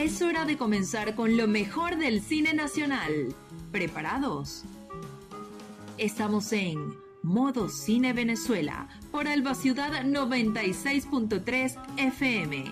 Es hora de comenzar con lo mejor del cine nacional. ¿Preparados? Estamos en Modo Cine Venezuela por Alba Ciudad 96.3 FM.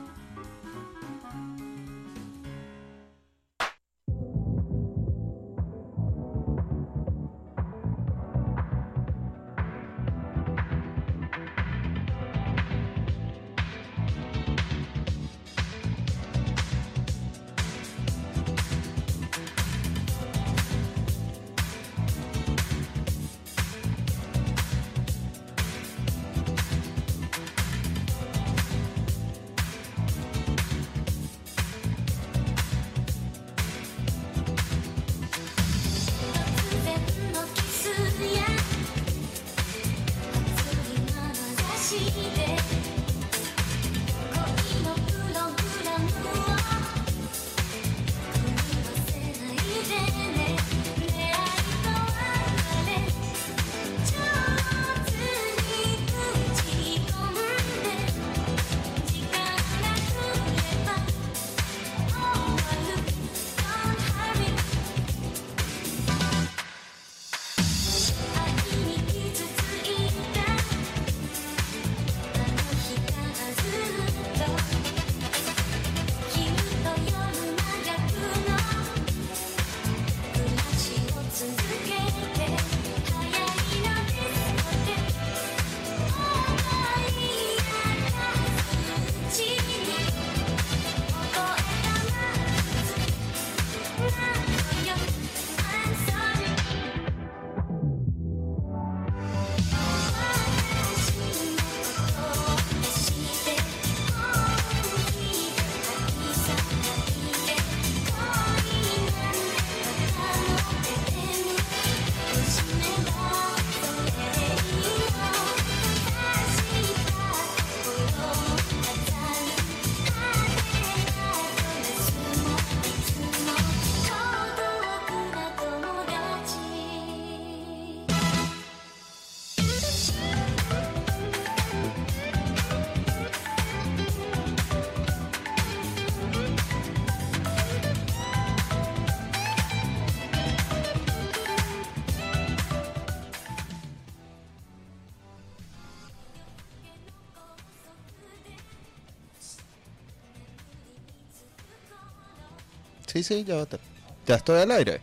Sí, ya estoy al aire.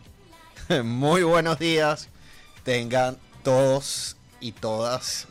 Muy buenos días. Tengan todos y todas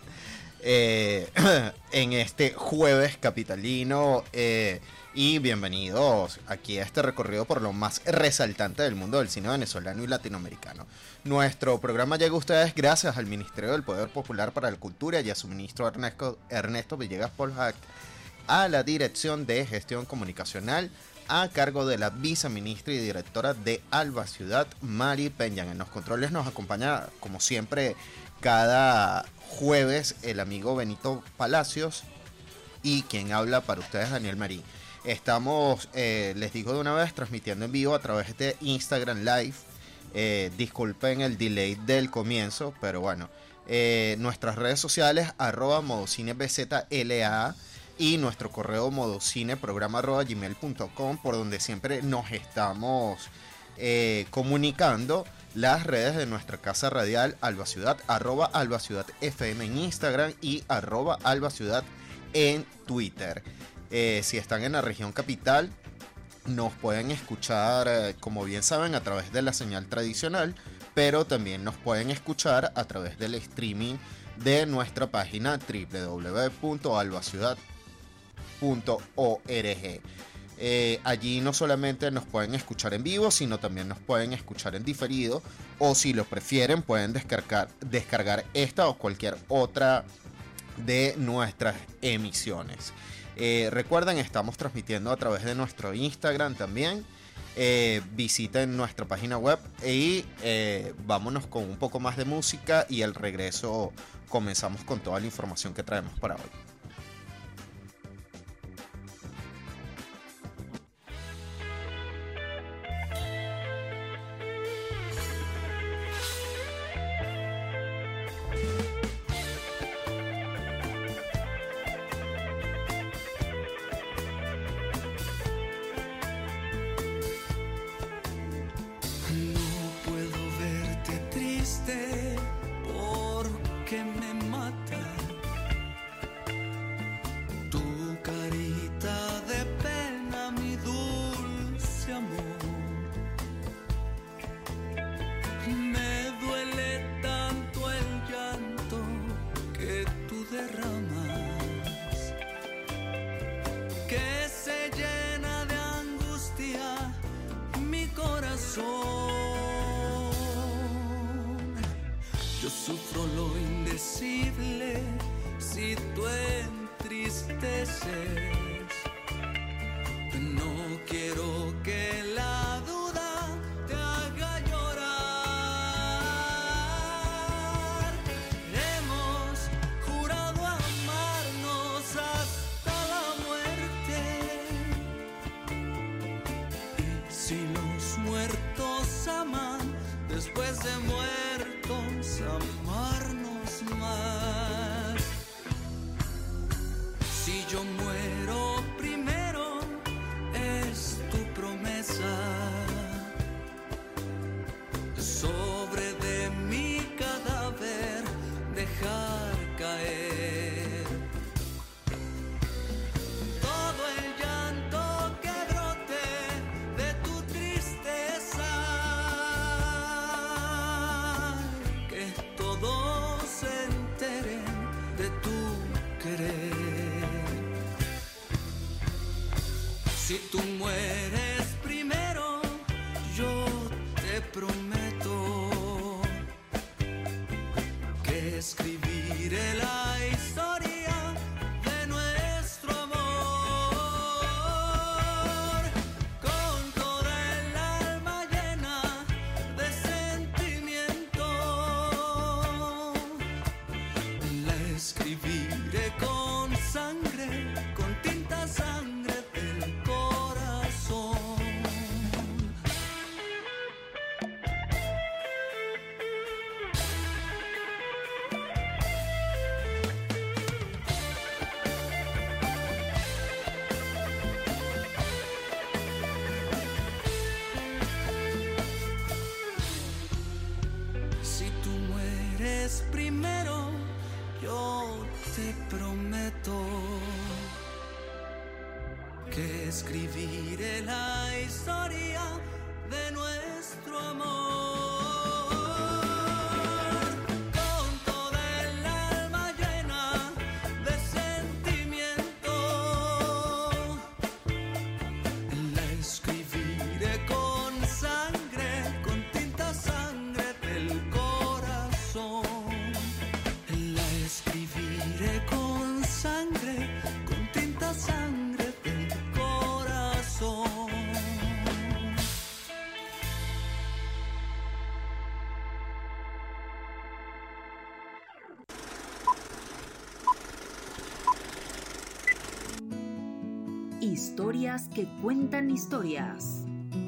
en este jueves capitalino y bienvenidos aquí a este recorrido por lo más resaltante del mundo del cine venezolano y latinoamericano. Nuestro programa llega a ustedes gracias al Ministerio del Poder Popular para la Cultura y a su ministro Ernesto Villegas Poljac, a la Dirección de Gestión Comunicacional, a cargo de la viceministra y directora de Alba Ciudad, Mari Peña. En los controles nos acompaña, como siempre, cada jueves el amigo Benito Palacios y quien habla para ustedes, Daniel Marín. Estamos, les digo de una vez, transmitiendo en vivo a través de Instagram Live. Disculpen el delay del comienzo, pero bueno, nuestras redes sociales, @modocinebzla, y nuestro correo modocineprograma@gmail.com, por donde siempre nos estamos comunicando. Las redes de nuestra casa radial Alba Ciudad, @AlbaCiudadFM en Instagram y @AlbaCiudad en Twitter. Si están en la región capital, nos pueden escuchar, como bien saben, a través de la señal tradicional, pero también nos pueden escuchar a través del streaming de nuestra página www.albaciudad.org. Allí no solamente nos pueden escuchar en vivo, sino también nos pueden escuchar en diferido, o si lo prefieren pueden descargar esta o cualquier otra de nuestras emisiones. Recuerden, estamos transmitiendo a través de nuestro Instagram también. Visiten nuestra página web y vámonos con un poco más de música, y al regreso comenzamos con toda la información que traemos para hoy. de ramas, que se llena de angustia mi corazón. Yo sufro lo indecible si tú entristeces. No quiero que la duda te haga llorar. Hemos jurado amarnos hasta la muerte. Y si los muertos aman, después de muertos amarnos más. Si yo muero primero, es tu promesa sobre de mi cadáver dejar caer todo el llanto que brote de tu tristeza, que todos se enteren de tu querer. Si tú mueres primero, yo te prometo que escribiré la historia de nuestro amor con toda el alma llena de sentimiento. La escribiré con sangre, con tinta sangre del corazón. Si tú mueres primero, yo te prometo que escribiré la historia de nuestro amor con toda el alma llena de sentimiento. La escribiré con sangre, con tinta sangre del corazón. La escribiré con sangre, con tinta sangre del corazón. Historias que cuentan historias.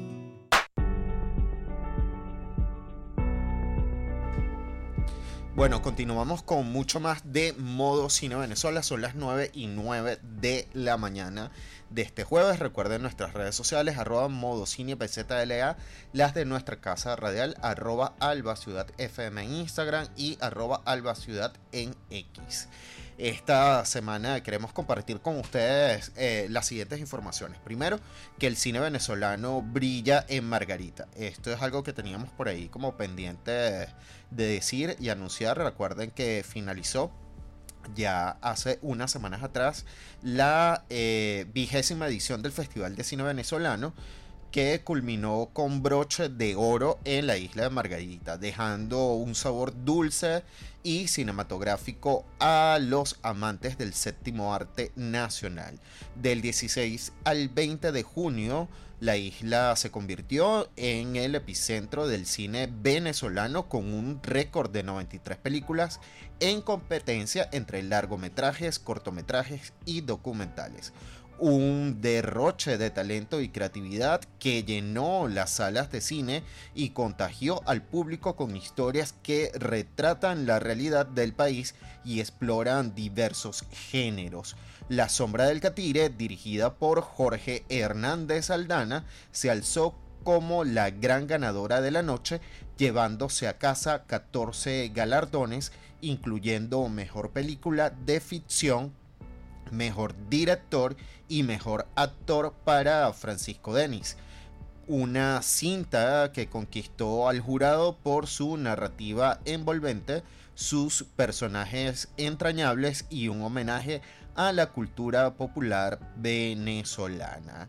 Bueno, continuamos con mucho más de Modo Cine Venezuela. Son las 9:09 de la mañana de este jueves. Recuerden nuestras redes sociales, @ModoCinePZLA, las de nuestra casa radial, @AlbaCiudadFM en Instagram y @AlbaCiudad en X. Esta semana queremos compartir con ustedes las siguientes informaciones. Primero, que el cine venezolano brilla en Margarita. Esto es algo que teníamos por ahí como pendiente de decir y anunciar. Recuerden que finalizó ya hace unas semanas atrás la 20ª edición del Festival de Cine Venezolano, que culminó con broche de oro en la isla de Margarita, dejando un sabor dulce y cinematográfico a los amantes del séptimo arte nacional. Del 16 al 20 de junio, la isla se convirtió en el epicentro del cine venezolano, con un récord de 93 películas en competencia entre largometrajes, cortometrajes y documentales. Un derroche de talento y creatividad que llenó las salas de cine y contagió al público con historias que retratan la realidad del país y exploran diversos géneros. La Sombra del Catire, dirigida por Jorge Hernández Aldana, se alzó como la gran ganadora de la noche, llevándose a casa 14 galardones, incluyendo Mejor Película de Ficción, Mejor Director y Mejor Actor para Francisco Denis. Una cinta que conquistó al jurado por su narrativa envolvente, sus personajes entrañables y un homenaje a la cultura popular venezolana.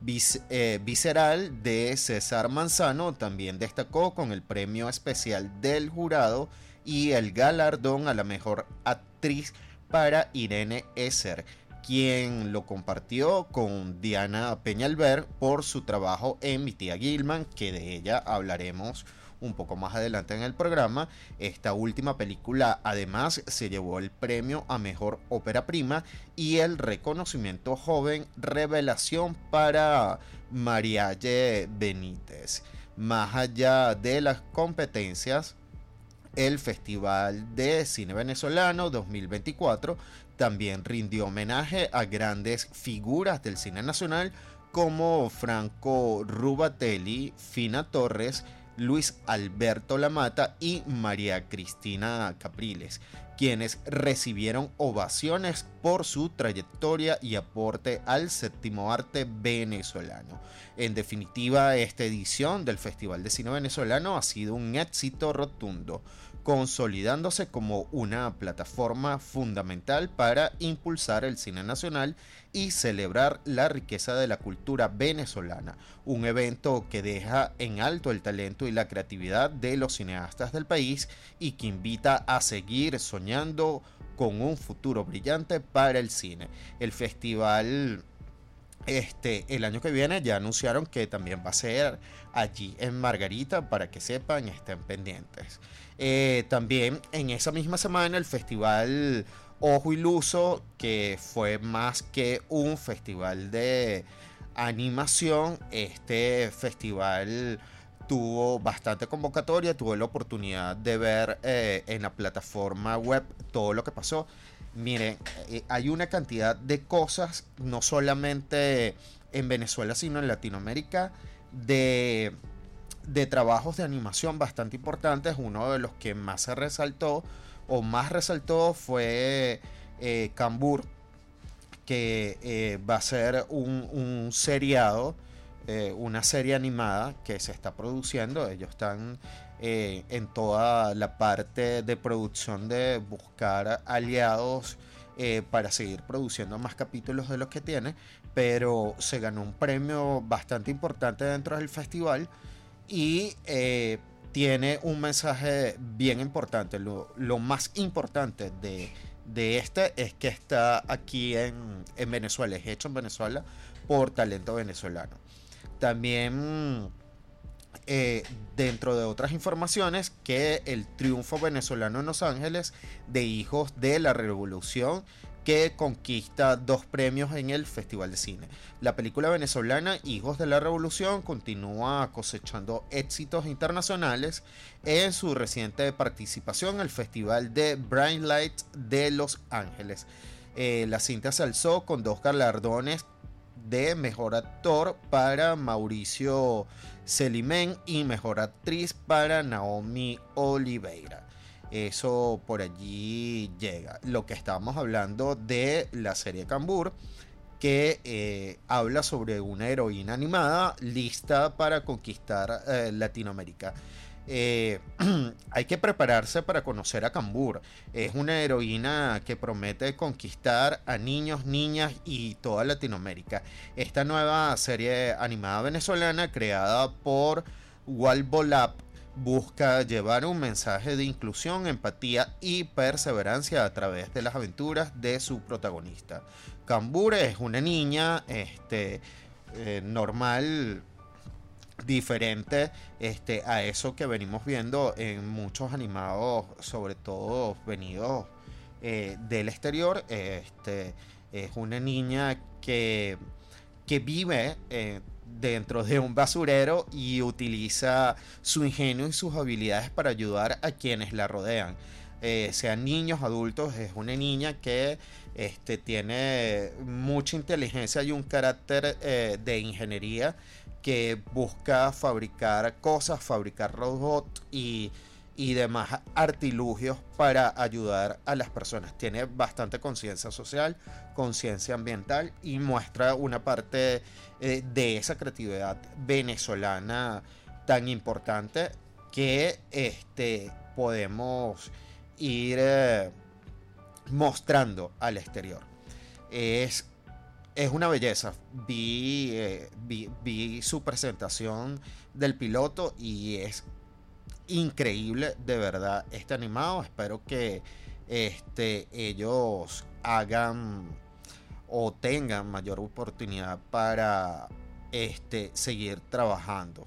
Visceral de César Manzano también destacó con el premio especial del jurado y el galardón a la mejor actriz para Irene Esser, quien lo compartió con Diana Peñalver por su trabajo en Mi tía Gilman, que de ella hablaremos un poco más adelante en el programa. Esta última película además se llevó el premio a mejor ópera prima y el reconocimiento joven revelación para Marialle Benítez. Más allá de las competencias, el Festival de Cine Venezolano 2024 también rindió homenaje a grandes figuras del cine nacional como Franco Rubatelli, Fina Torres, Luis Alberto Lamata y María Cristina Capriles, quienes recibieron ovaciones por su trayectoria y aporte al séptimo arte venezolano. En definitiva, esta edición del Festival de Cine Venezolano ha sido un éxito rotundo, consolidándose como una plataforma fundamental para impulsar el cine nacional y celebrar la riqueza de la cultura venezolana, un evento que deja en alto el talento y la creatividad de los cineastas del país y que invita a seguir soñando con un futuro brillante para el cine. El festival el año que viene ya anunciaron que también va a ser allí en Margarita, para que sepan, estén pendientes. También en esa misma semana el festival Ojo Iluso, que fue más que un festival de animación, este festival tuvo bastante convocatoria, tuve la oportunidad de ver en la plataforma web todo lo que pasó. Miren, hay una cantidad de cosas, no solamente en Venezuela, sino en Latinoamérica, de trabajos de animación bastante importantes. Uno de los que más se resaltó, o más resaltó, fue Cambur, que va a ser un seriado, una serie animada que se está produciendo. Ellos están en toda la parte de producción de buscar aliados para seguir produciendo más capítulos de los que tiene, pero se ganó un premio bastante importante dentro del festival y tiene un mensaje bien importante. Lo más importante de este es que está aquí en Venezuela, es hecho en Venezuela por talento venezolano. También dentro de otras informaciones, que el triunfo venezolano en Los Ángeles de Hijos de la Revolución, que conquista 2 premios en el Festival de Cine. La película venezolana Hijos de la Revolución continúa cosechando éxitos internacionales en su reciente participación en el Festival de Bright Lights de Los Ángeles. La cinta se alzó con 2 galardones de Mejor Actor para Mauricio Selimén y Mejor Actriz para Naomi Oliveira. Eso por allí llega. Lo que estábamos hablando de la serie Cambur, que habla sobre una heroína animada lista para conquistar Latinoamérica. Hay que prepararse para conocer a Cambur. Es una heroína que promete conquistar a niños, niñas y toda Latinoamérica. Esta nueva serie animada venezolana, creada por Walbolab, busca llevar un mensaje de inclusión, empatía y perseverancia a través de las aventuras de su protagonista. Cambur es una niña normal, diferente a eso que venimos viendo en muchos animados, sobre todo venidos del exterior. Es una niña que vive dentro de un basurero y utiliza su ingenio y sus habilidades para ayudar a quienes la rodean, sean niños, adultos. Es una niña que tiene mucha inteligencia y un carácter de ingeniería, que busca fabricar cosas, fabricar robots y demás artilugios para ayudar a las personas. Tiene bastante conciencia social, conciencia ambiental, y muestra una parte de esa creatividad venezolana tan importante que podemos ir mostrando al exterior. Es una belleza. Vi su presentación del piloto y es increíble, de verdad, este animado. Espero que ellos hagan o tengan mayor oportunidad para seguir trabajando.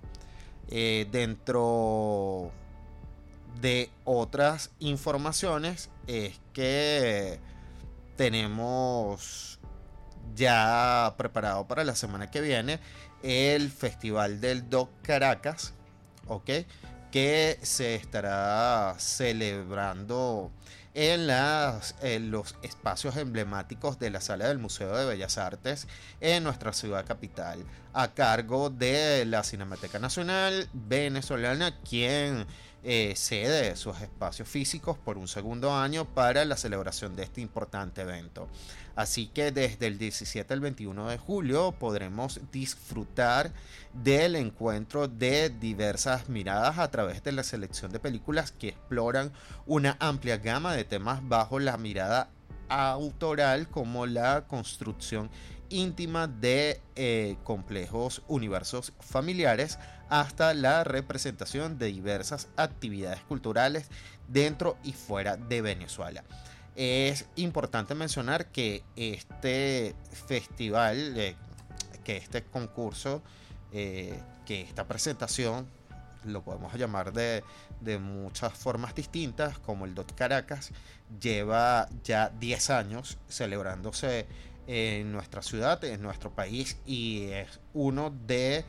Dentro de otras informaciones es que tenemos ya preparado para la semana que viene el Festival del Doc Caracas, ¿ok? Que se estará celebrando en los espacios emblemáticos de la sala del Museo de Bellas Artes en nuestra ciudad capital, a cargo de la Cinemateca Nacional Venezolana, quien cede sus espacios físicos por un segundo año para la celebración de este importante evento. Así que desde el 17 al 21 de julio podremos disfrutar del encuentro de diversas miradas a través de la selección de películas que exploran una amplia gama de temas bajo la mirada autoral, como la construcción íntima de complejos universos familiares, hasta la representación de diversas actividades culturales dentro y fuera de Venezuela. Es importante mencionar que este festival, que este concurso, que esta presentación, lo podemos llamar de muchas formas distintas, como el DOT Caracas, lleva ya 10 años celebrándose en nuestra ciudad, en nuestro país, y es uno de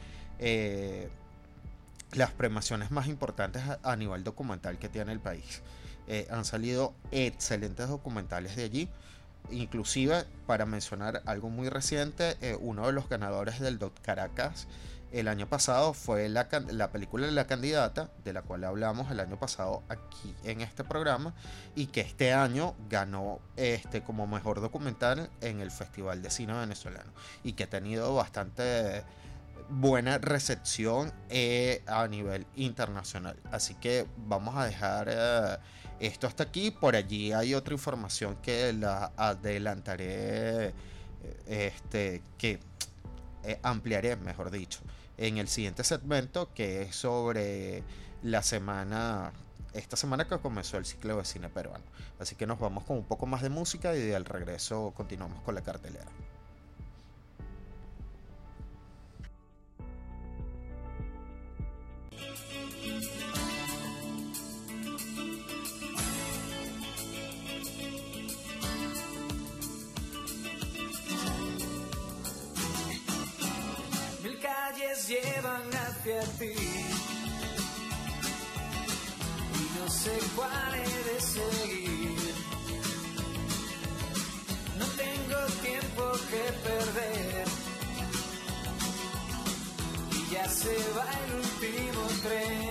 las premiaciones más importantes a nivel documental que tiene el país. Han salido excelentes documentales de allí. Inclusive, para mencionar algo muy reciente, uno de los ganadores del DOT Caracas el año pasado fue la película La Candidata, de la cual hablamos el año pasado aquí en este programa, y que este año ganó como mejor documental en el Festival de Cine Venezolano, y que ha tenido bastante buena recepción a nivel internacional. Así que vamos a dejar esto hasta aquí. Por allí hay otra información que la adelantaré, que ampliaré, mejor dicho, en el siguiente segmento, que es sobre esta semana que comenzó el ciclo de cine peruano. Así que nos vamos con un poco más de música y al regreso continuamos con la cartelera. Llevan hacia ti y no sé cuál he de seguir. No tengo tiempo que perder y ya se va el último tren.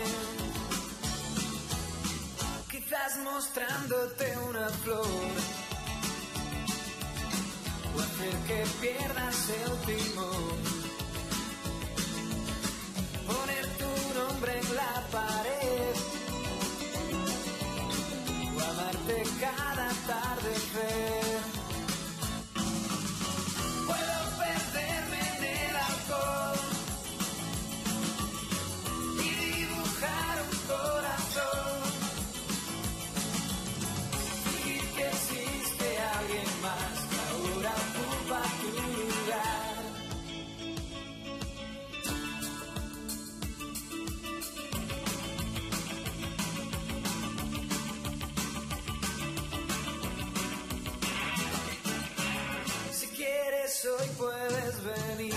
Quizás mostrándote una flor o hacer que pierdas el timón. Poner tu nombre en la pared o amarte cada atardecer. Puedo perderme en el alcohol y dibujar un corazón, fingir que existe alguien más que ahora ocupa tu lugar. Hoy puedes venir,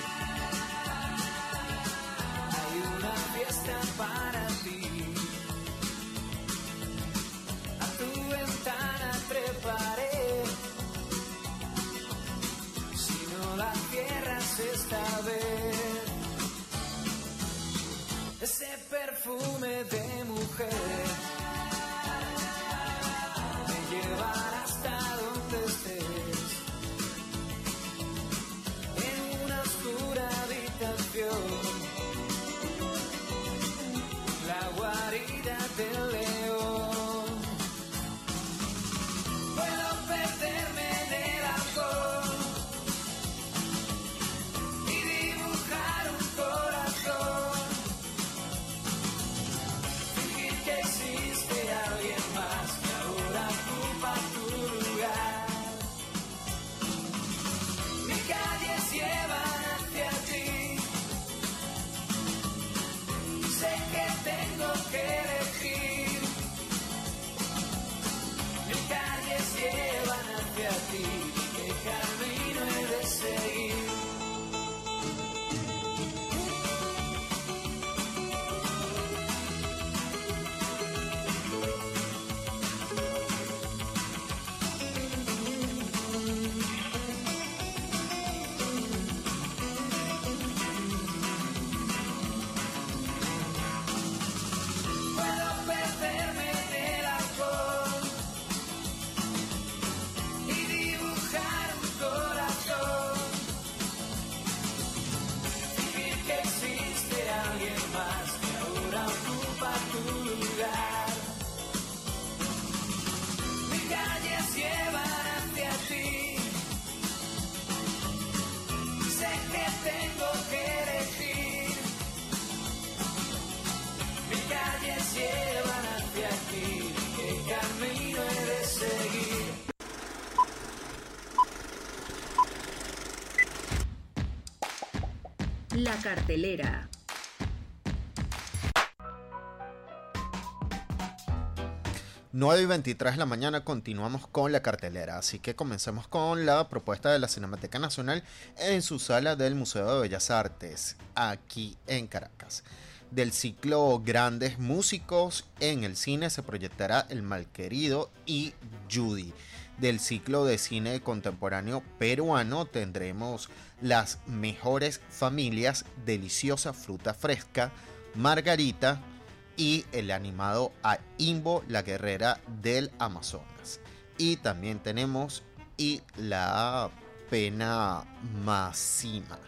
hay una fiesta para ti. A tu ventana treparé, si no la cierras esta vez. Ese perfume de mujer me llevará hasta donde estés. La guarida del león. camino he de seguir. Puedo perderme en el alcohol y dibujar un corazón, fingir que existe alguien más que ahora ocupa tu lugar. Mis calles llevan hacia ti, sé que tengo que elegir. Mis calles llevan hacia aquí, ¿qué camino he de seguir? La cartelera. Nueve y 23 de la mañana continuamos con la cartelera, así que comencemos con la propuesta de la Cinemateca Nacional en su sala del Museo de Bellas Artes, aquí en Caracas. Del ciclo Grandes Músicos, en el cine se proyectará El Malquerido y Judy. Del ciclo de cine contemporáneo peruano tendremos Las Mejores Familias, Deliciosa Fruta Fresca, Margarita y el animado A Imbo, la guerrera del Amazonas. Y también tenemos Y la pena máxima.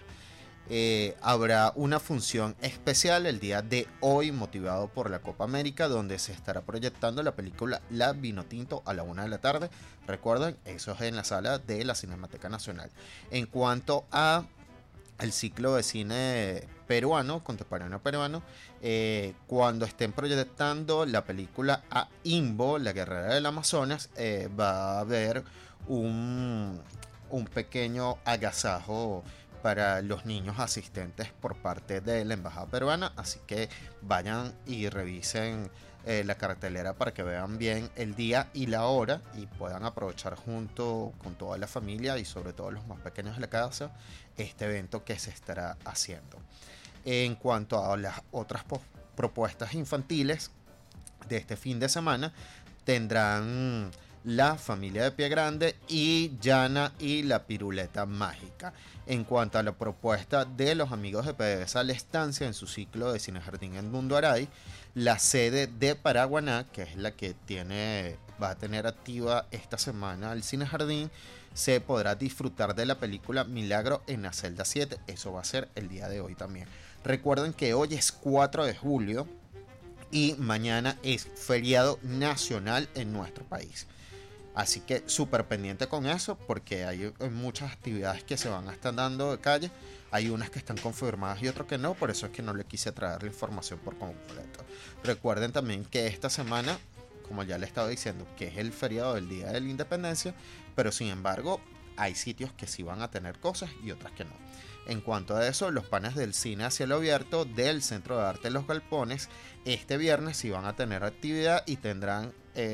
Habrá una función especial el día de hoy motivado por la Copa América, donde se estará proyectando la película La Vinotinto a la 1 de la tarde. Recuerden, eso es en la sala de la Cinemateca Nacional. En cuanto a el ciclo de cine peruano, contemporáneo peruano, cuando estén proyectando la película A Imbo, la guerrera del Amazonas, va a haber un pequeño agasajo para los niños asistentes por parte de la embajada peruana, así que vayan y revisen la cartelera para que vean bien el día y la hora y puedan aprovechar junto con toda la familia y sobre todo los más pequeños de la casa este evento que se estará haciendo. En cuanto a las otras propuestas infantiles de este fin de semana, tendrán La Familia de Pie Grande y Yana y la Piruleta Mágica. En cuanto a la propuesta de los amigos de PDVSA La Estancia en su ciclo de Cine Jardín en Mundo Aray, la sede de Paraguaná, que es la que va a tener activa esta semana el Cine Jardín, se podrá disfrutar de la película Milagro en la celda 7. Eso va a ser el día de hoy también. Recuerden que hoy es 4 de julio y mañana es feriado nacional en nuestro país. Así que súper pendiente con eso porque hay muchas actividades que se van a estar dando de calle. Hay unas que están confirmadas y otras que no, por eso es que no le quise traer la información por completo. Recuerden también que esta semana, como ya le estaba diciendo, que es el feriado del Día de la Independencia, pero sin embargo hay sitios que sí van a tener cosas y otras que no. En cuanto a eso, los panes del cine a cielo abierto del Centro de Arte Los Galpones este viernes sí van a tener actividad y tendrán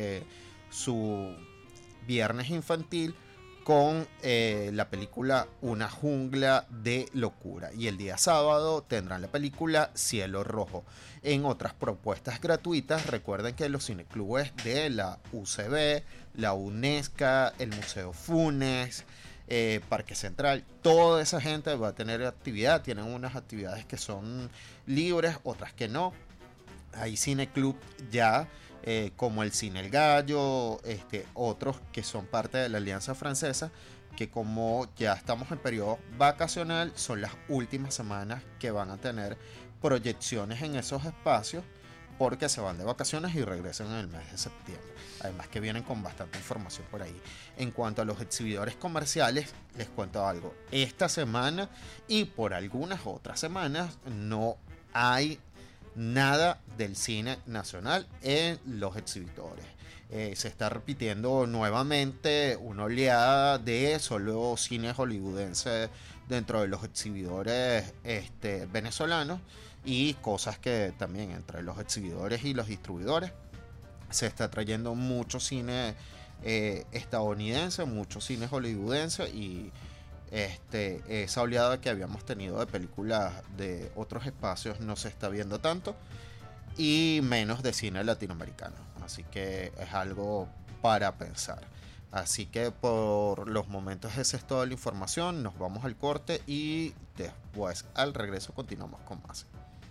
su viernes infantil con la película Una Jungla de Locura, y el día sábado tendrán la película Cielo Rojo. En otras propuestas gratuitas, recuerden que los cineclubes de la UCB, la UNESCO, el Museo Funes, Parque Central, toda esa gente va a tener actividad. Tienen unas actividades que son libres, otras que no. Hay cineclub ya como el Cine El Gallo, otros que son parte de la Alianza Francesa, que como ya estamos en periodo vacacional, son las últimas semanas que van a tener proyecciones en esos espacios, porque se van de vacaciones y regresan en el mes de septiembre. Además que vienen con bastante información por ahí. En cuanto a los exhibidores comerciales, les cuento algo. Esta semana y por algunas otras semanas no hay nada del cine nacional en los exhibidores. Se está repitiendo nuevamente una oleada de solo cine hollywoodense dentro de los exhibidores venezolanos, y cosas que también entre los exhibidores y los distribuidores se está trayendo mucho cine estadounidense, mucho cine hollywoodense, y esa oleada que habíamos tenido de películas de otros espacios no se está viendo tanto, y menos de cine latinoamericano. Así que es algo para pensar. Así que por los momentos esa es toda la información. Nos vamos al corte y después al regreso continuamos con más.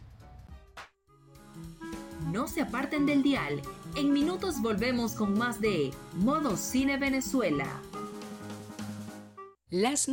No se aparten del dial. En minutos volvemos con más de Modo Cine Venezuela. Las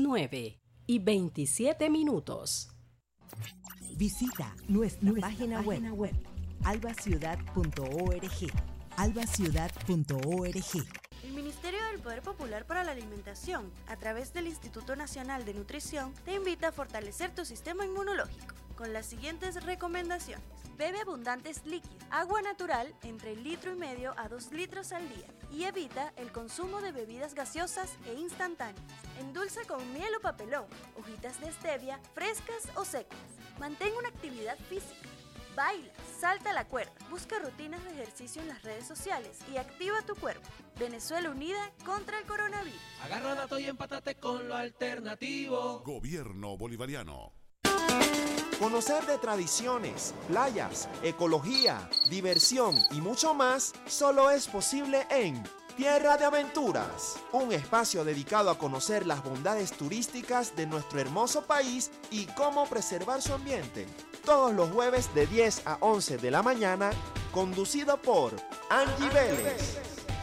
9:27. Visita nuestra página web albaciudad.org. albaciudad.org. El Ministerio del Poder Popular para la Alimentación, a través del Instituto Nacional de Nutrición, te invita a fortalecer tu sistema inmunológico con las siguientes recomendaciones. Bebe abundantes líquidos, agua natural entre 1,5 litros a 2 litros al día, y evita el consumo de bebidas gaseosas e instantáneas. Endulza con miel o papelón, hojitas de stevia, frescas o secas. Mantén una actividad física. Baila, salta la cuerda, busca rutinas de ejercicio en las redes sociales y activa tu cuerpo. Venezuela unida contra el coronavirus. Agarra datos y empátate con lo alternativo. Gobierno bolivariano. Conocer de tradiciones, playas, ecología, diversión y mucho más solo es posible en Tierra de Aventuras, un espacio dedicado a conocer las bondades turísticas de nuestro hermoso país y cómo preservar su ambiente. Todos los jueves de 10 a 11 de la mañana, conducido por Angie Vélez.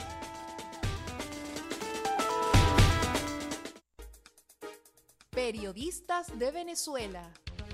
Periodistas de Venezuela.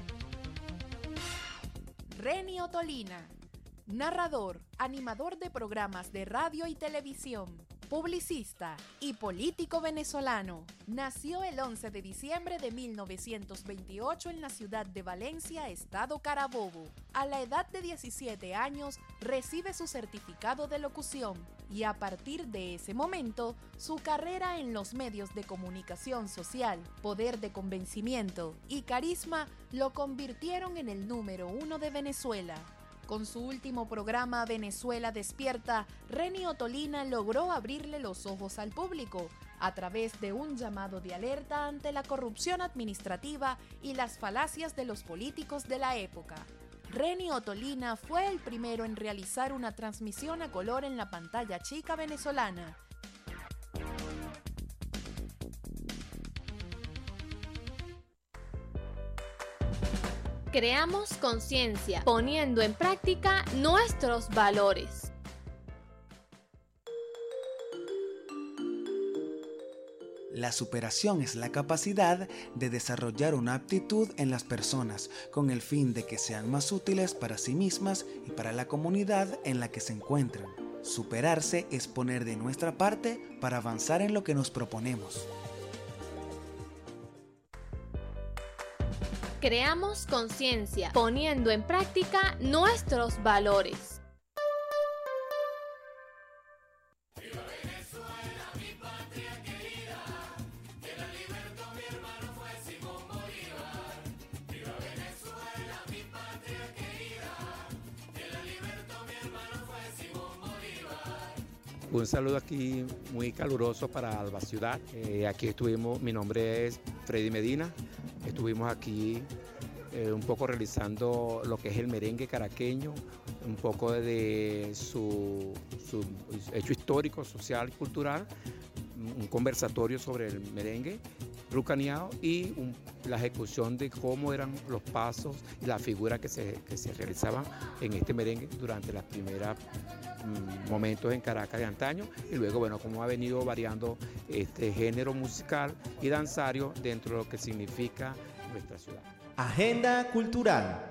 Reni Ottolina, narrador, animador de programas de radio y televisión, publicista y político venezolano. Nació el 11 de diciembre de 1928 en la ciudad de Valencia, estado Carabobo. A la edad de 17 años recibe su certificado de locución y a partir de ese momento su carrera en los medios de comunicación social, poder de convencimiento y carisma lo convirtieron en el número 1 de Venezuela. Con su último programa Venezuela Despierta, Reni Ottolina logró abrirle los ojos al público a través de un llamado de alerta ante la corrupción administrativa y las falacias de los políticos de la época. Reni Ottolina fue el primero en realizar una transmisión a color en la pantalla chica venezolana. Creamos conciencia, poniendo en práctica nuestros valores. La superación es la capacidad de desarrollar una aptitud en las personas con el fin de que sean más útiles para sí mismas y para la comunidad en la que se encuentran. Superarse es poner de nuestra parte para avanzar en lo que nos proponemos. Creamos conciencia, poniendo en práctica nuestros valores. Viva Venezuela, mi patria querida, que la libertó mi hermano fue Simón Bolívar. Viva Venezuela, mi patria querida, que la libertó mi hermano fue Simón Bolívar. Un saludo aquí muy caluroso para Alba Ciudad. Aquí estuvimos, mi nombre es Freddy Medina. Estuvimos aquí un poco realizando lo que es el merengue caraqueño, un poco de su hecho histórico, social y cultural, un conversatorio sobre el merengue rucaneado y la ejecución de cómo eran los pasos y las figuras que se realizaban en este merengue durante las primeras momentos en Caracas de antaño, y luego, bueno, cómo ha venido variando este género musical y danzario dentro de lo que significa nuestra ciudad. Agenda cultural.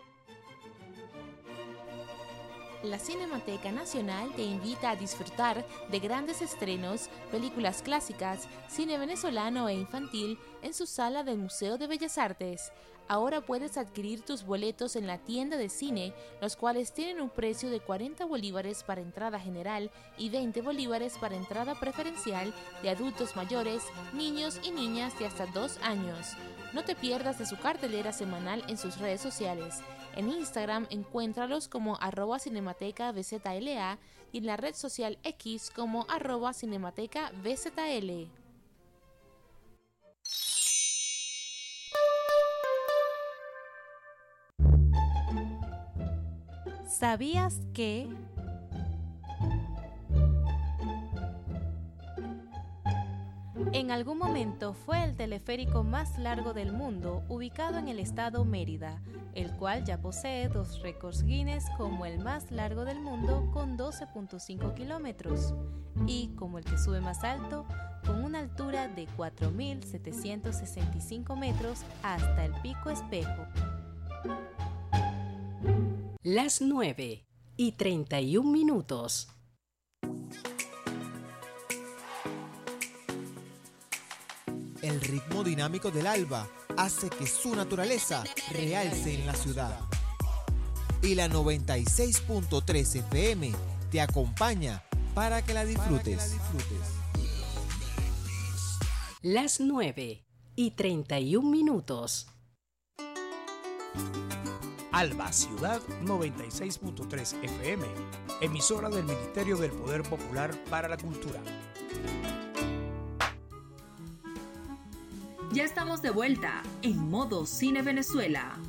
La Cinemateca Nacional te invita a disfrutar de grandes estrenos, películas clásicas, cine venezolano e infantil en su sala del Museo de Bellas Artes. Ahora puedes adquirir tus boletos en la tienda de cine, los cuales tienen un precio de 40 bolívares para entrada general y 20 bolívares para entrada preferencial de adultos mayores, niños y niñas de hasta 2 años. No te pierdas de su cartelera semanal en sus redes sociales. En Instagram encuéntralos como @cinematecavzla y en la red social X como @cinematecavzl. ¿Sabías que? En algún momento fue el teleférico más largo del mundo, ubicado en el estado Mérida, el cual ya posee 2 récords Guinness como el más largo del mundo con 12.5 kilómetros y como el que sube más alto con una altura de 4.765 metros hasta el Pico Espejo. Las 9:31. El ritmo dinámico del alba hace que su naturaleza realce en la ciudad. Y la 96.3 FM te acompaña para que la disfrutes. Las 9:31. Alba Ciudad 96.3 FM, emisora del Ministerio del Poder Popular para la Cultura. Ya estamos de vuelta en Modo Cine Venezuela.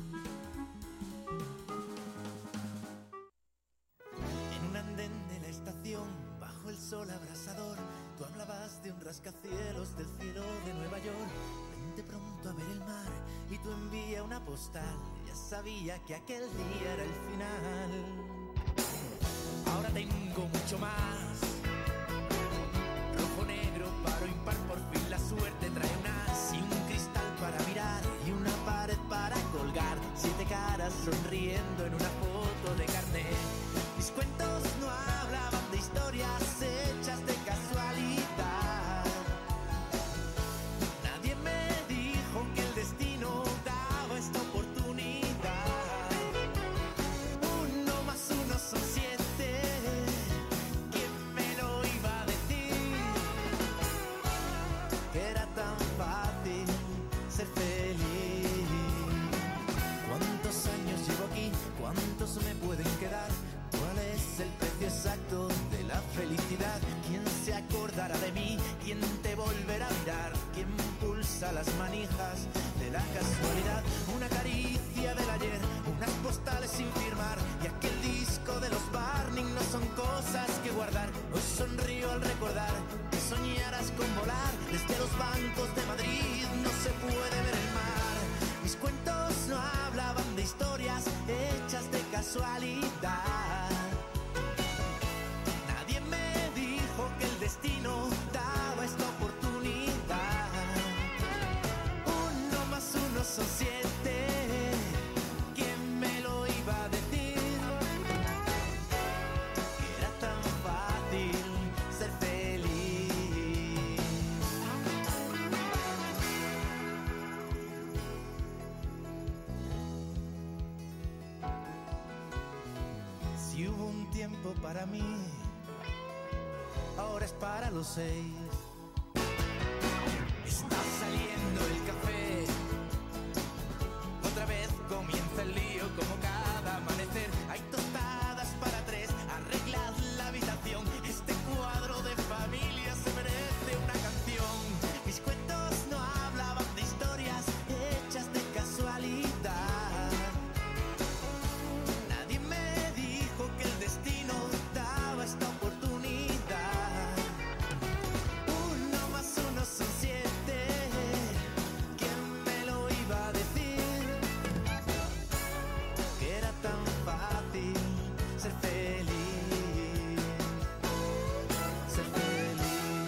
En un andén de la estación, bajo el sol abrasador, tú hablabas de un rascacielos del cielo de Nueva York. Vente pronto a ver el mar y tú envía una postal. Ya sabía que aquel día era el final. Ahora tengo mucho más. Rojo, negro, paro, impar, por fin la suerte trae un as y un cristal para mirar y una pared para colgar. 7 caras sonriendo en una foto de carnet. Mis cuentos no hablaban de historias hechas de casualidad. Nadie me dijo que el destino daba esta oportunidad. 1 más 1 son 7. ¿Quién me lo iba a decir? Que era tan fácil ser feliz. ¿Cuántos años llevo aquí? ¿Cuántos me pueden quedar? ¿Cuál es el precio exacto de la felicidad? ¿Quién se acordará de mí? ¿Quién te volverá a mirar? ¿Quién pulsa las manijas de la casualidad? Una caricia del ayer, unas postales sin firmar y aquel disco de los Barney no son cosas que guardar. Hoy sonrío al recordar que soñaras con volar. Desde los bancos de Madrid no se puede ver el mar. Mis cuentos no hablaban de historias hechas de casualidad. Nadie me dijo que el destino daba esta oportunidad. 1 más 1 son 7. ¿Quién me lo iba a decir? Que era tan fácil ser feliz. Si hubo un tiempo para mí, ahora es para los 6. Está saliendo el café, otra vez comienza el lío como cada amanecer. Hay tostadas para 3, arreglad la habitación. Este cuadro de familia se merece una canción. Mis cuentos no hablaban de historias hechas de casualidad. Nadie me dijo que el destino daba esta oportunidad. 1 más 1 son 7. ¿Quién me lo iba a decir? Que era tan fácil ser feliz. Ser feliz.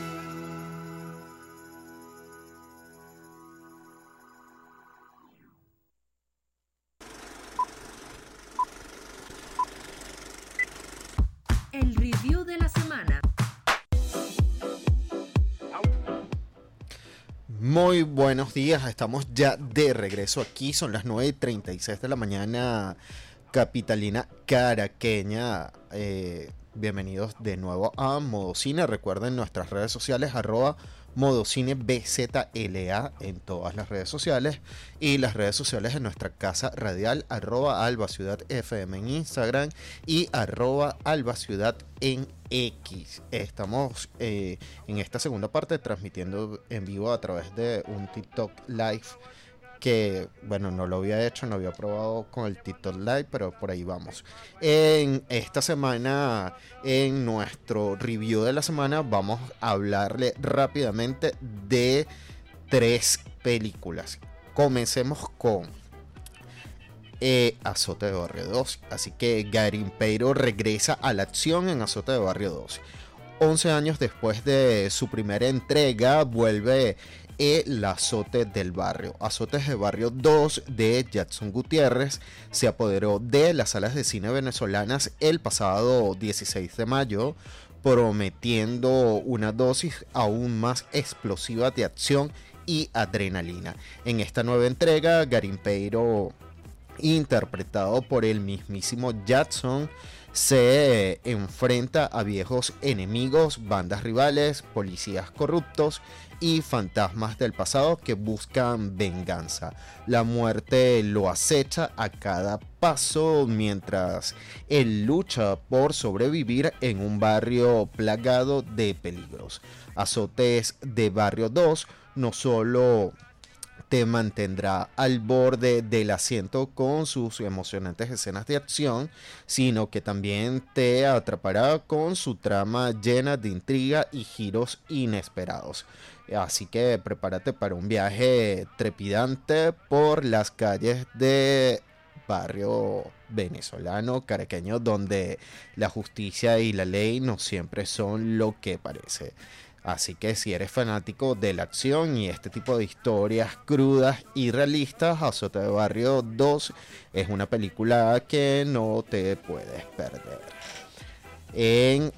El review de la semana. Muy buenos días, estamos ya de regreso aquí, son las 9:36 de la mañana, capitalina caraqueña. Bienvenidos de nuevo a Modo Cine. Recuerden nuestras redes sociales, @ModoCineBZLA en todas las redes sociales, y las redes sociales de nuestra casa radial, @AlbaCiudadFM en Instagram y @AlbaCiudad en X. Estamos en esta segunda parte transmitiendo en vivo a través de un TikTok Live que, bueno, no lo había hecho, no había probado con el TikTok Live, pero por ahí vamos. En esta semana, en nuestro review de la semana, vamos a hablarle rápidamente de 3 películas. Comencemos con Azote de Barrio 2. Así que Garimpeiro regresa a la acción en Azote de Barrio 2. 11 años después de su primera entrega, vuelve El Azote del Barrio. Azotes de Barrio 2 de Jackson Gutiérrez se apoderó de las salas de cine venezolanas el pasado 16 de mayo, prometiendo una dosis aún más explosiva de acción y adrenalina. En esta nueva entrega, Garimpeiro, interpretado por el mismísimo Jackson, se enfrenta a viejos enemigos, bandas rivales, policías corruptos y fantasmas del pasado que buscan venganza. La muerte lo acecha a cada paso mientras él lucha por sobrevivir en un barrio plagado de peligros. Azotes de Barrio 2 no solo te mantendrá al borde del asiento con sus emocionantes escenas de acción, sino que también te atrapará con su trama llena de intriga y giros inesperados. Así que prepárate para un viaje trepidante por las calles de barrio venezolano caraqueño, donde la justicia y la ley no siempre son lo que parece. Así que si eres fanático de la acción y este tipo de historias crudas y realistas, Azote de Barrio 2 es una película que no te puedes perder. En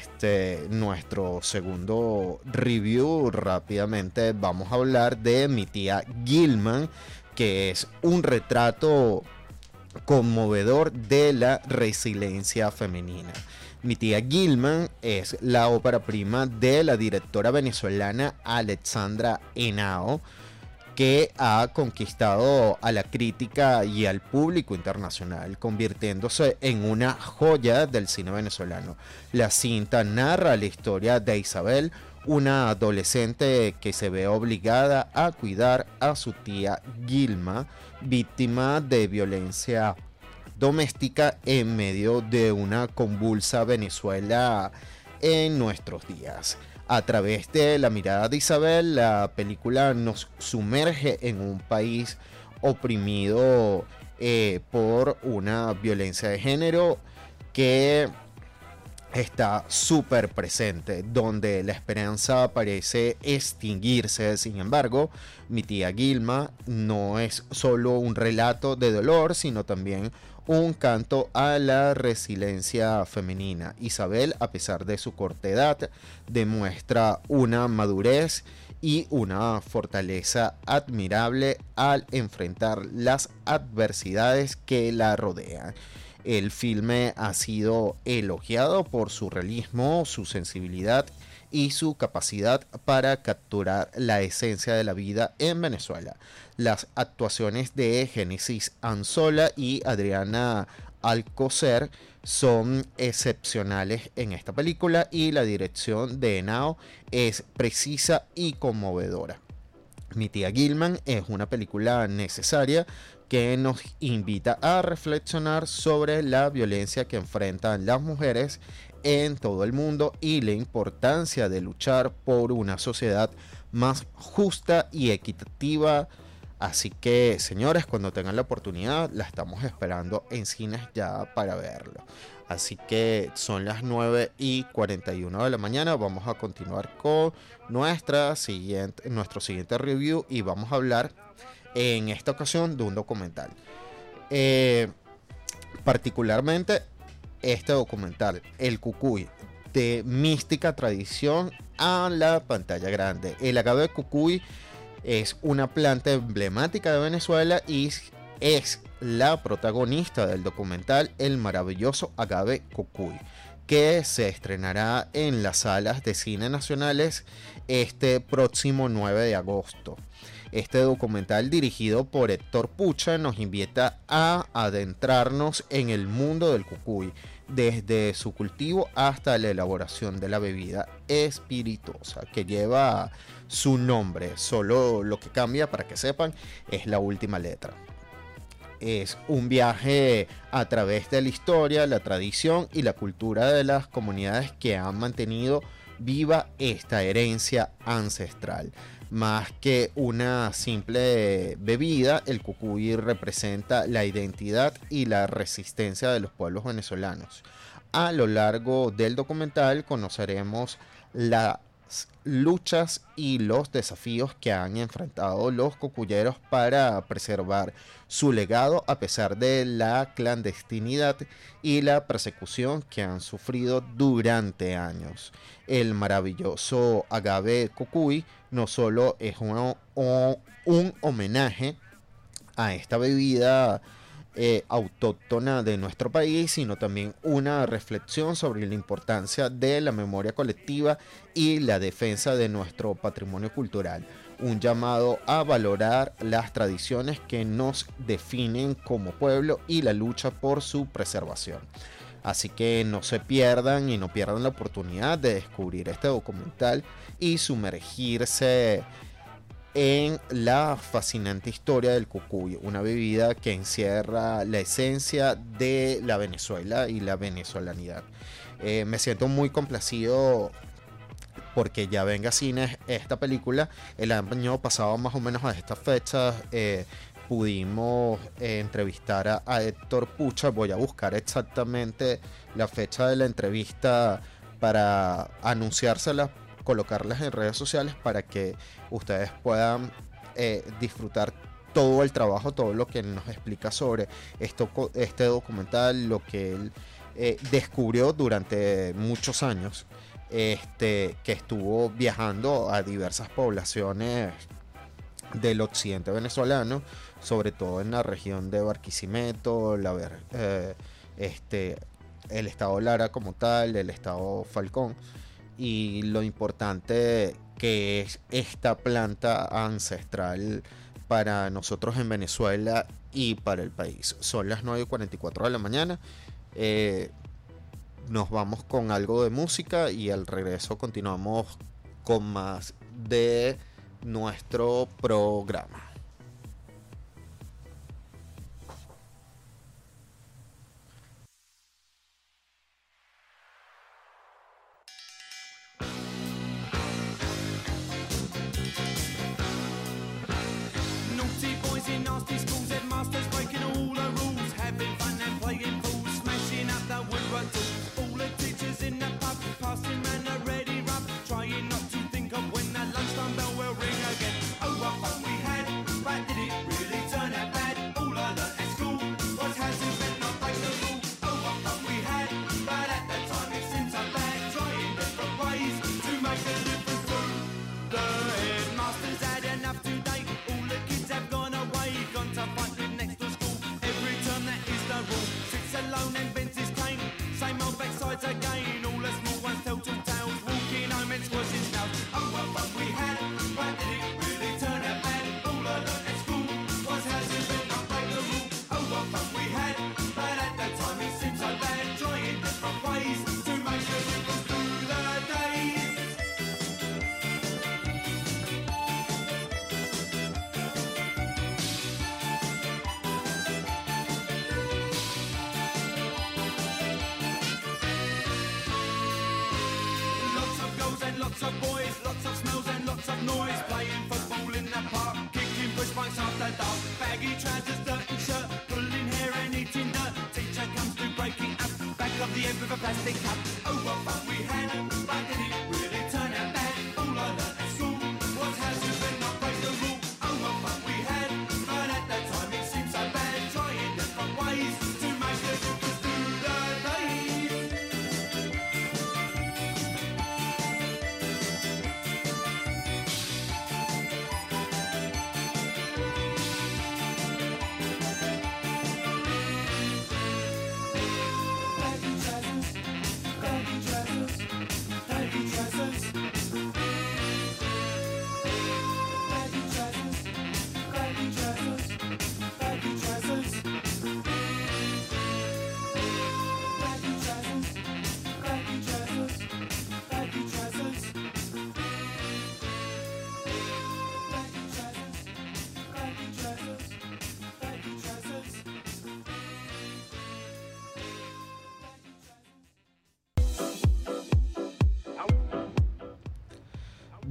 nuestro segundo review, rápidamente vamos a hablar de Mi Tía Gilman, que es un retrato conmovedor de la resiliencia femenina. Mi Tía Gilman es la ópera prima de la directora venezolana Alexandra Henao, que ha conquistado a la crítica y al público internacional, convirtiéndose en una joya del cine venezolano. La cinta narra la historia de Isabel, una adolescente que se ve obligada a cuidar a su tía Gilma, víctima de violencia doméstica en medio de una convulsa Venezuela en nuestros días. A través de la mirada de Isabel, la película nos sumerge en un país oprimido por una violencia de género que está súper presente, donde la esperanza parece extinguirse. Sin embargo, Mi Tía Gilma no es solo un relato de dolor, sino también un canto a la resiliencia femenina. Isabel, a pesar de su corta edad, demuestra una madurez y una fortaleza admirable al enfrentar las adversidades que la rodean. El filme ha sido elogiado por su realismo, su sensibilidad y su capacidad para capturar la esencia de la vida en Venezuela. Las actuaciones de Génesis Anzola y Adriana Alcocer son excepcionales en esta película, y la dirección de Henao es precisa y conmovedora. Mi Tía Gilman es una película necesaria que nos invita a reflexionar sobre la violencia que enfrentan las mujeres en todo el mundo y la importancia de luchar por una sociedad más justa y equitativa. Así que, señores, cuando tengan la oportunidad, la estamos esperando en cines ya para verlo. Así que son las 9:41 de la mañana. Vamos a continuar con nuestro siguiente review, y vamos a hablar en esta ocasión de un documental. Particularmente este documental, El Cucuy, de mística tradición a la pantalla grande. El agave Cucuy Es una planta emblemática de Venezuela y es la protagonista del documental El maravilloso agave cucuy, que se estrenará en las salas de cine nacionales este próximo 9 de agosto. Este documental, dirigido por Héctor Pucha, nos invita a adentrarnos en el mundo del cucuy, desde su cultivo hasta la elaboración de la bebida espirituosa que lleva su nombre. Solo lo que cambia, para que sepan, es la última letra. Es un viaje a través de la historia, la tradición y la cultura de las comunidades que han mantenido viva esta herencia ancestral. Más que una simple bebida, el cucuy representa la identidad y la resistencia de los pueblos venezolanos. A lo largo del documental conoceremos las luchas y los desafíos que han enfrentado los cucuyeros para preservar su legado a pesar de la clandestinidad y la persecución que han sufrido durante años. El maravilloso agave cucuy no solo es un homenaje a esta bebida autóctona de nuestro país, sino también una reflexión sobre la importancia de la memoria colectiva y la defensa de nuestro patrimonio cultural. Un llamado a valorar las tradiciones que nos definen como pueblo y la lucha por su preservación. Así que no se pierdan y no pierdan la oportunidad de descubrir este documental y sumergirse en la fascinante historia del cucuy, una bebida que encierra la esencia de la Venezuela y la venezolanidad. Me siento muy complacido porque ya venga a cines esta película. El año pasado, más o menos a estas fechas, pudimos entrevistar a Héctor Pucha. Voy a buscar exactamente la fecha de la entrevista para anunciárselas, colocarlas en redes sociales para que ustedes puedan disfrutar todo el trabajo, todo lo que él nos explica sobre este documental, lo que él descubrió durante muchos años, que estuvo viajando a diversas poblaciones del occidente venezolano, sobre todo en la región de Barquisimeto, el estado Lara como tal, el estado Falcón, y lo importante que es esta planta ancestral para nosotros en Venezuela y para el país. Son las 9:44 de la mañana. Nos vamos con algo de música y al regreso continuamos con más de nuestro programa. Naughty boys in nasty schools, headmasters breaking all the rules, having fun and playing fools, smashing up the woodwork tools. All the teachers in the pub, passing round a ready rub, trying not to think of when the lunchtime bell will ring again. Oh, what fun we had, but did it really turn out bad? All I learnt at school was how to bend, not break the rule. Oh, what fun we had, but at the time it seemed so bad, trying different ways to make a difference too. The headmasters had enough today, all the kids have gone away, gone to fight with next to school. Every term that is the rule, sits alone and bends his cane, same old backsides again, all the small ones tell two tales, walking home and squashing snails. Oh, what fun we had, but did it really turn out bad? All I learnt at school was how to bend, not break the rule. Oh, what fun we had, but at the time it seemed so bad, trying different ways to make a difference through the days. Lots of girls and lots of boys, lots of smells and lots of noise, playing football in the park, kicking push bikes after dark, baggy trousers, dirty shirt, pulling hair and eating dirt. Teacher comes to breaking up, back of the end with a plastic cup. Oh, what fun we had, but did it really turn out bad? All I learnt at school was how to bend, not break the rule. Oh, what fun we had, but at that time it seemed so bad, trying different ways to make a difference through the days.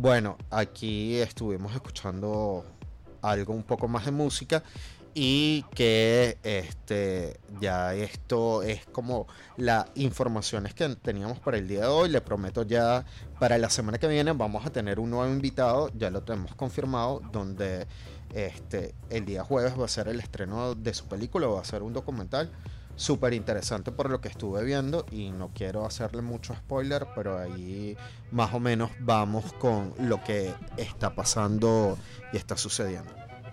Bueno, aquí estuvimos escuchando algo un poco más de música y que ya esto es como las informaciones que teníamos para el día de hoy. Le prometo ya para la semana que viene vamos a tener un nuevo invitado, ya lo tenemos confirmado, donde el día jueves va a ser el estreno de su película, va a ser un documental súper interesante por lo que estuve viendo y no quiero hacerle mucho spoiler, pero ahí más o menos vamos con lo que está pasando y está sucediendo.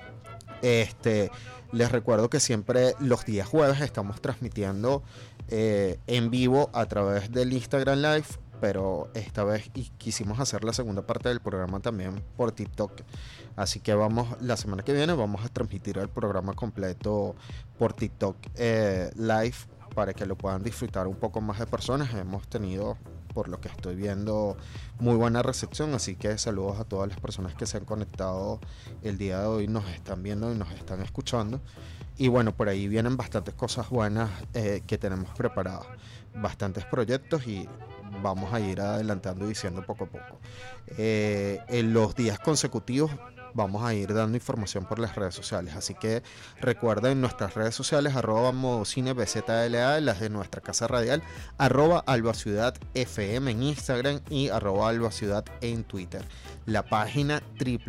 Les recuerdo que siempre los días jueves estamos transmitiendo en vivo a través del Instagram Live, pero esta vez quisimos hacer la segunda parte del programa también por TikTok. Así que la semana que viene vamos a transmitir el programa completo por TikTok Live para que lo puedan disfrutar un poco más de personas. Hemos tenido, por lo que estoy viendo, muy buena recepción, así que saludos a todas las personas que se han conectado el día de hoy, nos están viendo y nos están escuchando. Y bueno, por ahí vienen bastantes cosas buenas que tenemos preparadas, bastantes proyectos y vamos a ir adelantando y diciendo poco a poco. En los días consecutivos vamos a ir dando información por las redes sociales, así que recuerden nuestras redes sociales @modocineBZLA, las de nuestra casa radial @albaciudadfm en Instagram y @albaciudad en Twitter, la página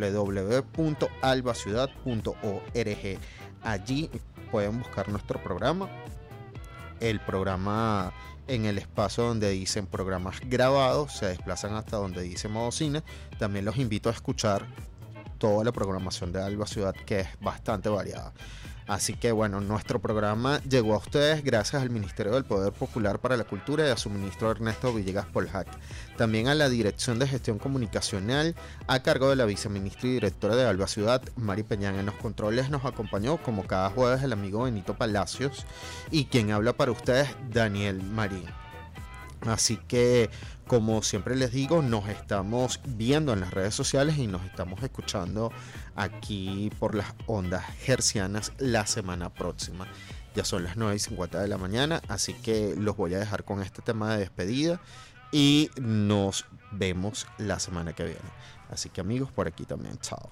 www.albaciudad.org. Allí pueden buscar nuestro programa, el programa en el espacio donde dicen programas grabados, se desplazan hasta donde dice Modo Cine. También los invito a escuchar toda la programación de Alba Ciudad, que es bastante variada. Así que bueno, nuestro programa llegó a ustedes gracias al Ministerio del Poder Popular para la Cultura y a su ministro Ernesto Villegas Poljac. También a la Dirección de Gestión Comunicacional a cargo de la viceministra y directora de Alba Ciudad, Mari Peñán. En los controles nos acompañó como cada jueves el amigo Benito Palacios y quien habla para ustedes, Daniel Marín. Así que, como siempre les digo, nos estamos viendo en las redes sociales y nos estamos escuchando aquí por las ondas hercianas la semana próxima. Ya son las 9:50 de la mañana, así que los voy a dejar con este tema de despedida y nos vemos la semana que viene. Así que amigos, por aquí también, chao.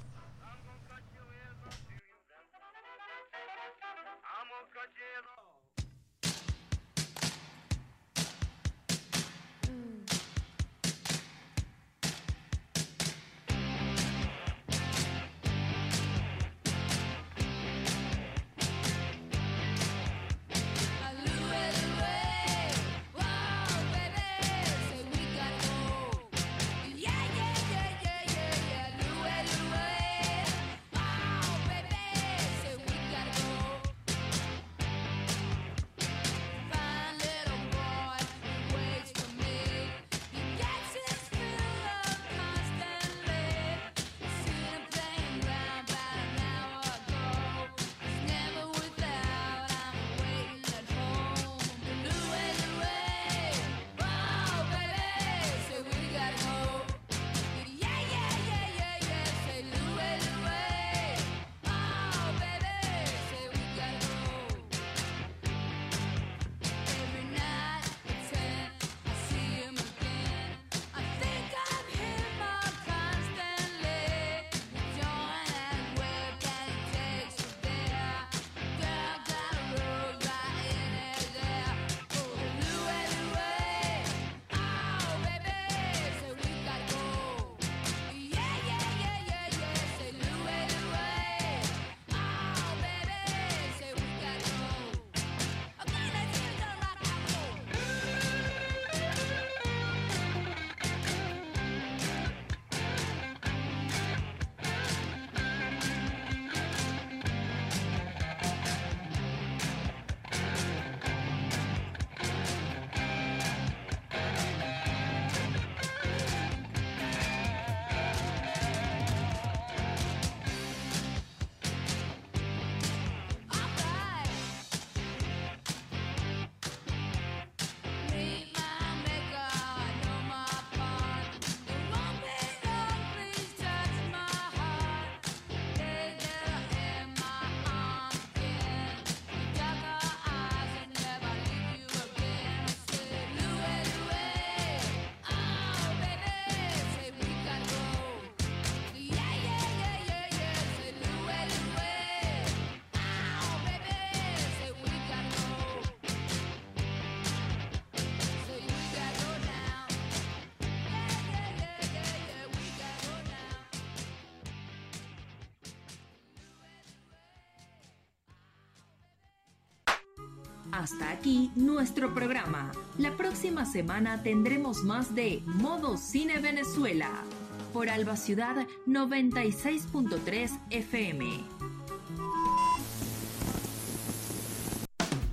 Yeah, yeah, yeah, yeah, yeah, yeah, Lou, Lou, Hasta aquí nuestro programa. La próxima semana tendremos más de Modo Cine Venezuela por Alba Ciudad 96.3 FM.